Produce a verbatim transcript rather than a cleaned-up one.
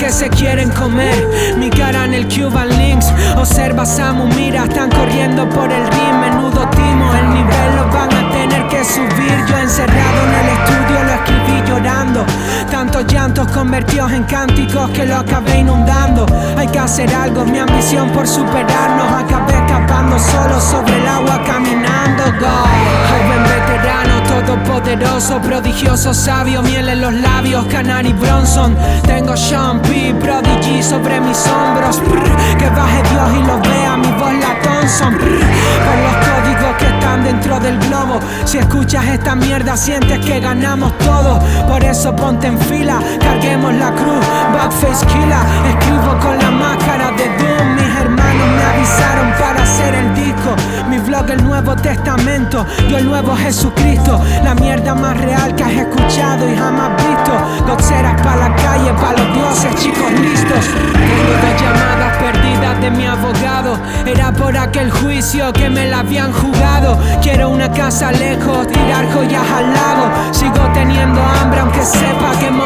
que se quieren comer mi cara en el Cuban Links. Observa Samu, mira, están corriendo por el ring. Menudo timo, el nivel lo van a tener que subir. Yo encerrado en el estudio lo escribí llorando. Tantos llantos convertidos en cánticos que lo acabé inundando. Hay que hacer algo, mi ambición por superarnos. Acabé escapando solo sobre el agua caminando. God. Joven veterano, todopoderoso, prodigioso, sabio, miel en los labios, Canary Bronson. Tengo Sean P, Prodigy sobre mis hombros. Brr, que baje Dios y lo vea, mi voz la Thompson. Brr, por los códigos que están dentro del globo. Si escuchas esta mierda sientes que ganamos todo. Por eso ponte en fila, carguemos la cruz. Backface Killer, escribo con la máscara de Doom. Mis hermanos me avisaron para hacer el disco. Mi vlog el Nuevo Testamento, yo el nuevo Jesucristo. La mierda más real que has escuchado y jamás visto. Goceras pa' la calle, pa' los dioses, chicos listos. Tengo dos llamadas perdidas de mi abogado. Era por aquel juicio que me la habían jugado. Quiero una casa lejos, tirar joyas al lago. Sigo teniendo hambre aunque sepa que